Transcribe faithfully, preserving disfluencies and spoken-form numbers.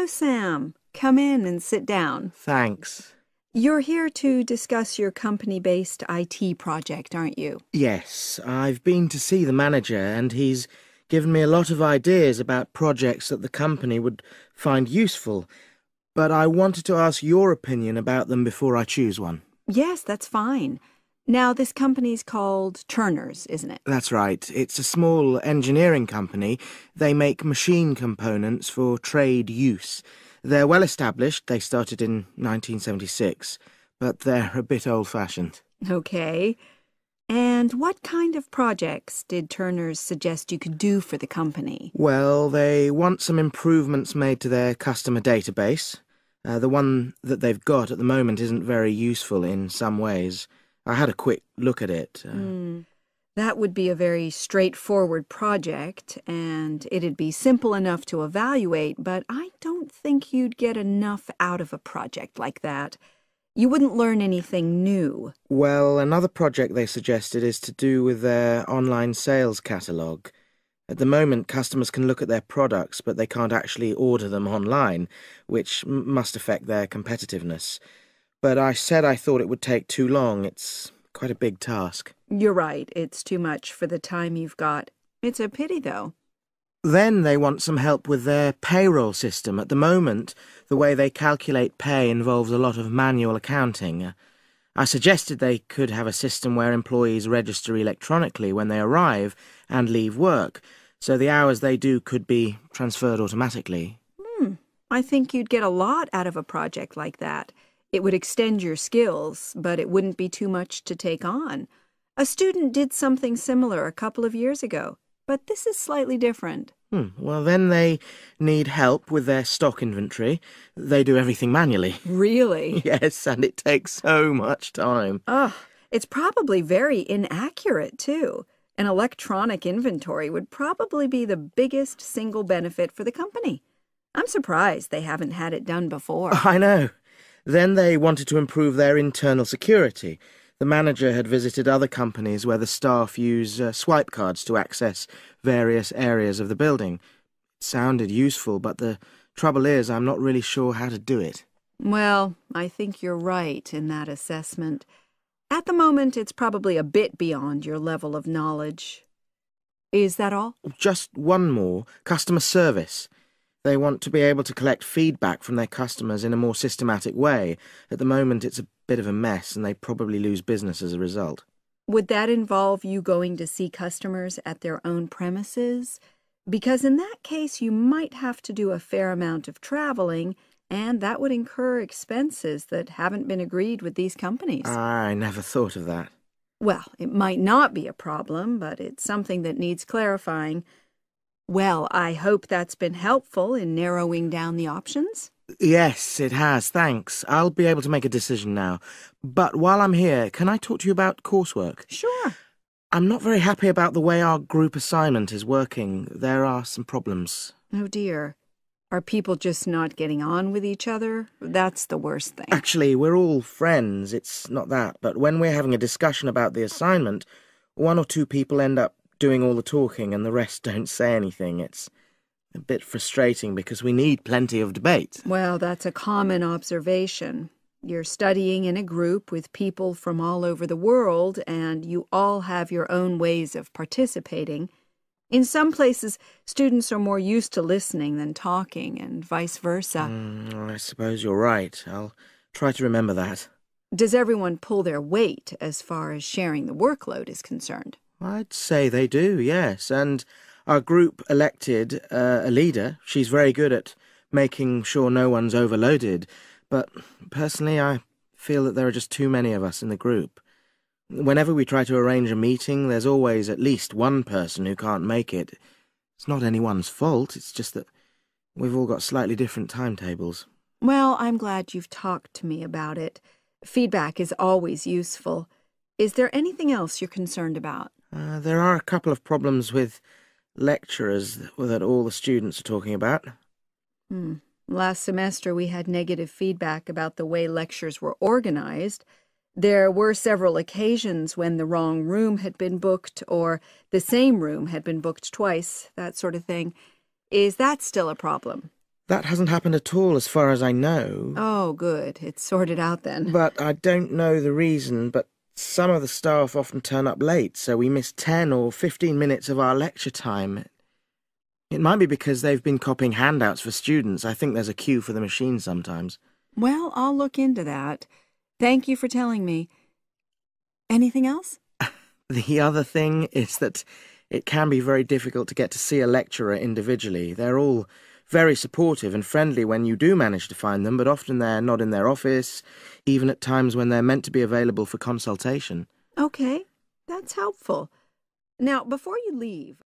Hello, Sam. Come in and sit down. Thanks. You're here to discuss your company-based I T project, aren't you? Yes, I've been to see the manager and he's given me a lot of ideas about projects that the company would find useful, but I wanted to ask your opinion about them before I choose one. Yes, that's fine. Now, this company's called Turner's, isn't it? That's right. It's a small engineering company. They make machine components for trade use. They're well established. They started in nineteen seventy-six, but they're a bit old-fashioned. Okay. And what kind of projects did Turner's suggest you could do for the company? Well, they want some improvements made to their customer database. Uh, the one that they've got at the moment isn't very useful in some ways. I had a quick look at it. Uh, Mm. That would be a very straightforward project, and it'd be simple enough to evaluate, but I don't think you'd get enough out of a project like that. You wouldn't learn anything new. Well, another project they suggested is to do with their online sales catalogue. At the moment, customers can look at their products, but they can't actually order them online, which m- must affect their competitiveness. But I said I thought it would take too long. It's quite a big task. You're right, it's too much for the time you've got. It's a pity, though. Then they want some help with their payroll system. At the moment, the way they calculate pay involves a lot of manual accounting. Uh, I suggested they could have a system where employees register electronically when they arrive and leave work, so the hours they do could be transferred automatically. Hmm, I think you'd get a lot out of a project like that. It would extend your skills, but it wouldn't be too much to take on. A student did something similar a couple of years ago, but this is slightly different. Hmm. Well, then they need help with their stock inventory. They do everything manually. Really? Yes, and it takes so much time. Ugh, it's probably very inaccurate, too. An electronic inventory would probably be the biggest single benefit for the company. I'm surprised they haven't had it done before. I know. Then they wanted to improve their internal security. The manager had visited other companies where the staff use uh, swipe cards to access various areas of the building. It sounded useful, but the trouble is I'm not really sure how to do it. Well, I think you're right in that assessment. At the moment, it's probably a bit beyond your level of knowledge. Is that all? Just one more. Customer service. They want to be able to collect feedback from their customers in a more systematic way. At the moment, it's a bit of a mess, and they probably lose business as a result. Would that involve you going to see customers at their own premises? Because in that case, you might have to do a fair amount of traveling, and that would incur expenses that haven't been agreed with these companies. I never thought of that. Well, it might not be a problem, but it's something that needs clarifying. Well, I hope that's been helpful in narrowing down the options. Yes, it has, thanks. I'll be able to make a decision now. But while I'm here, can I talk to you about coursework? Sure. I'm not very happy about the way our group assignment is working. There are some problems. Oh, dear. Are people just not getting on with each other? That's the worst thing. Actually, we're all friends. It's not that. But when we're having a discussion about the assignment, one or two people end up doing all the talking and the rest don't say anything. It's a bit frustrating because we need plenty of debate. Well, that's a common observation. You're studying in a group with people from all over the world, and you all have your own ways of participating. In some places, students are more used to listening than talking, and vice versa. Mm, I suppose you're right. I'll try to remember that. Does everyone pull their weight as far as sharing the workload is concerned? I'd say they do, yes. And our group elected uh, a leader. She's very good at making sure no one's overloaded. But personally, I feel that there are just too many of us in the group. Whenever we try to arrange a meeting, there's always at least one person who can't make it. It's not anyone's fault, it's just that we've all got slightly different timetables. Well, I'm glad you've talked to me about it. Feedback is always useful. Is there anything else you're concerned about? Uh, there are a couple of problems with lecturers that all the students are talking about. Hmm. Last semester we had negative feedback about the way lectures were organized. There were several occasions when the wrong room had been booked or the same room had been booked twice, that sort of thing. Is that still a problem? That hasn't happened at all as far as I know. Oh, good. It's sorted out then. But I don't know the reason, but some of the staff often turn up late, so we miss ten or fifteen minutes of our lecture time. It might be because they've been copying handouts for students. I think there's a queue for the machine sometimes. Well, I'll look into that. Thank you for telling me. Anything else? The other thing is that it can be very difficult to get to see a lecturer individually. They're all very supportive and friendly when you do manage to find them, but often they're not in their office, even at times when they're meant to be available for consultation. Okay, that's helpful. Now, before you leave,